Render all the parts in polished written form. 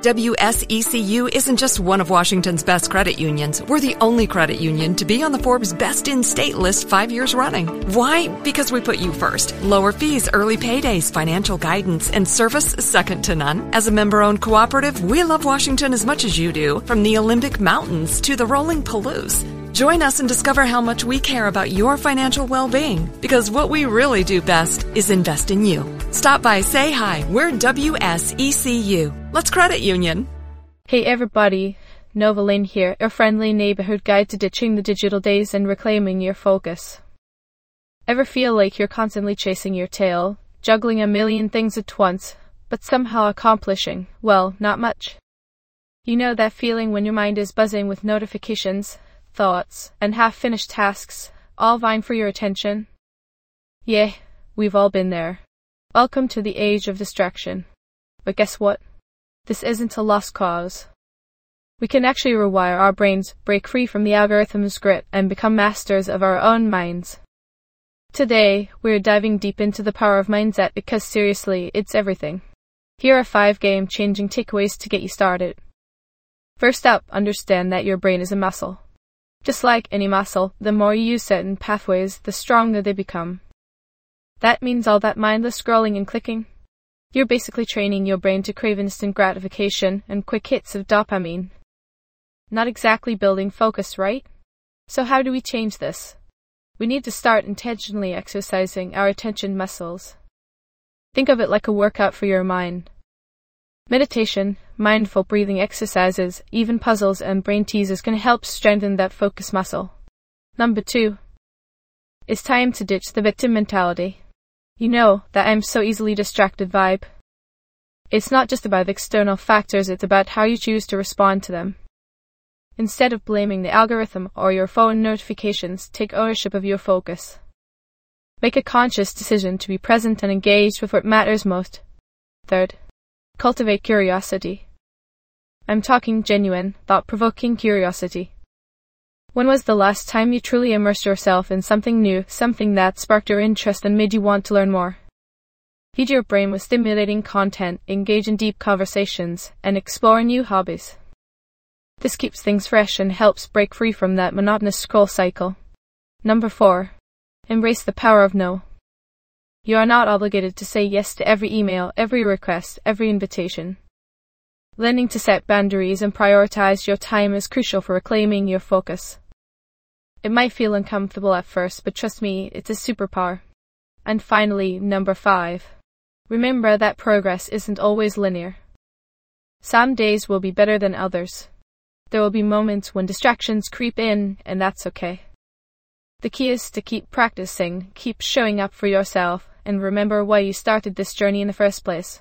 WSECU isn't just one of Washington's best credit unions. We're the only credit union to be on the Forbes Best in State list 5 years running. Why? Because we put you first. Lower fees, early paydays, financial guidance, and service second to none. As a member-owned cooperative, we love Washington as much as you do, from the Olympic Mountains to the rolling Palouse. Join us and discover how much we care about your financial well-being, because what we really do best is invest in you. Stop by, say hi. We're WSECU. Let's credit union. Hey everybody, Nova Lane here, your friendly neighborhood guide to ditching the digital days and reclaiming your focus. Ever feel like you're constantly chasing your tail, juggling a million things at once, but somehow accomplishing, well, not much? You know that feeling when your mind is buzzing with notifications, thoughts, and half-finished tasks, all vying for your attention? Yeah, we've all been there. Welcome to the age of distraction. But guess what? This isn't a lost cause. We can actually rewire our brains, break free from the algorithm's grip, and become masters of our own minds. Today, we're diving deep into the power of mindset because seriously, it's everything. Here are 5 game-changing takeaways to get you started. First up, understand that your brain is a muscle. Just like any muscle, the more you use certain pathways, the stronger they become. That means all that mindless scrolling and clicking. You're basically training your brain to crave instant gratification and quick hits of dopamine. Not exactly building focus, right? So how do we change this? We need to start intentionally exercising our attention muscles. Think of it like a workout for your mind. Meditation, mindful breathing exercises, even puzzles and brain teasers can help strengthen that focus muscle. Number 2. It's time to ditch the victim mentality. You know, that I'm so easily distracted vibe. It's not just about external factors, it's about how you choose to respond to them. Instead of blaming the algorithm or your phone notifications, take ownership of your focus. Make a conscious decision to be present and engaged with what matters most. Third, cultivate curiosity. I'm talking genuine, thought-provoking curiosity. When was the last time you truly immersed yourself in something new, something that sparked your interest and made you want to learn more? Feed your brain with stimulating content, engage in deep conversations, and explore new hobbies. This keeps things fresh and helps break free from that monotonous scroll cycle. Number 4. Embrace the power of no. You are not obligated to say yes to every email, every request, every invitation. Learning to set boundaries and prioritize your time is crucial for reclaiming your focus. It might feel uncomfortable at first, but trust me, it's a superpower. And finally, number 5. Remember that progress isn't always linear. Some days will be better than others. There will be moments when distractions creep in, and that's okay. The key is to keep practicing, keep showing up for yourself, and remember why you started this journey in the first place.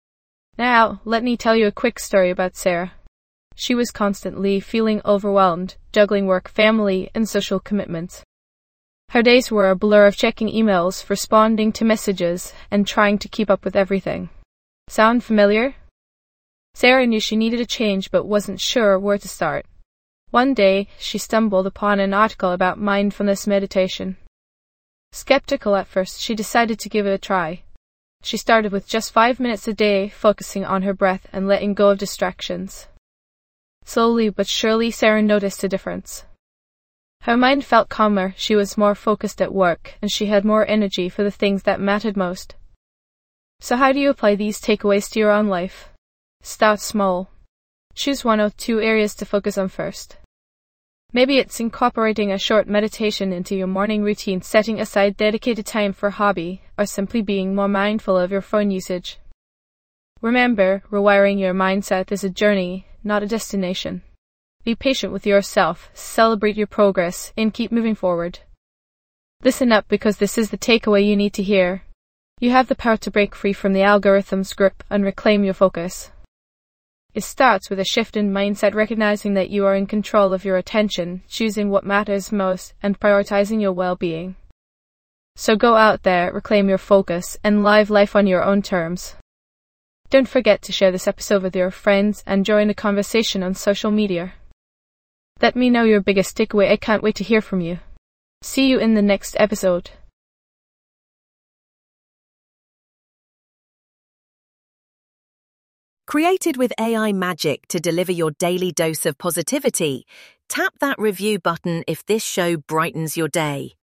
Now, let me tell you a quick story about Sarah. She was constantly feeling overwhelmed, juggling work, family, and social commitments. Her days were a blur of checking emails, responding to messages, and trying to keep up with everything. Sound familiar? Sarah knew she needed a change but wasn't sure where to start. One day, she stumbled upon an article about mindfulness meditation. Skeptical at first, she decided to give it a try. She started with just 5 minutes a day, focusing on her breath and letting go of distractions. Slowly but surely, Sarah noticed a difference. Her mind felt calmer, she was more focused at work, and she had more energy for the things that mattered most. So how do you apply these takeaways to your own life? Start small. Choose 1 or 2 areas to focus on first. Maybe it's incorporating a short meditation into your morning routine, setting aside dedicated time for a hobby, or simply being more mindful of your phone usage. Remember, rewiring your mindset is a journey, not a destination. Be patient with yourself, celebrate your progress, and keep moving forward. Listen up, because this is the takeaway you need to hear. You have the power to break free from the algorithm's grip and reclaim your focus. It starts with a shift in mindset, recognizing that you are in control of your attention, choosing what matters most, and prioritizing your well-being. So go out there, reclaim your focus, and live life on your own terms. Don't forget to share this episode with your friends and join the conversation on social media. Let me know your biggest takeaway. I can't wait to hear from you. See you in the next episode. Created with AI magic to deliver your daily dose of positivity, tap that review button if this show brightens your day.